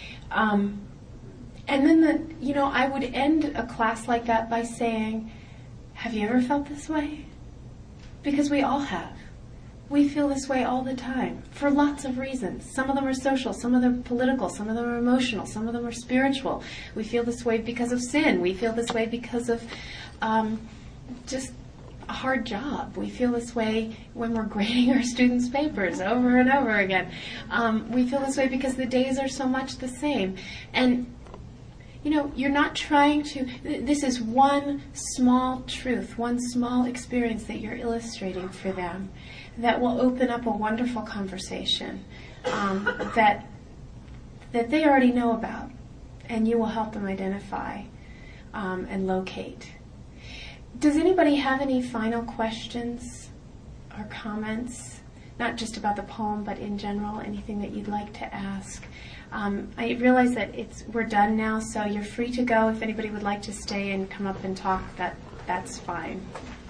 A: Um, and then, the, you know, I would end a class like that by saying, have you ever felt this way? Because we all have. We feel this way all the time for lots of reasons. Some of them are social, some of them are political, some of them are emotional, some of them are spiritual. We feel this way because of sin. We feel this way because of um, just a hard job. We feel this way when we're grading our students' papers over and over again. Um, we feel this way because the days are so much the same. And, you know, you're not trying to, th- this is one small truth, one small experience that you're illustrating for them that will open up a wonderful conversation um, that, that they already know about, and you will help them identify um, and locate. Does anybody have any final questions or comments? Not just about the poem, but in general, anything that you'd like to ask? Um, I realize that it's we're done now, so you're free to go. If anybody would like to stay and come up and talk, that that's fine.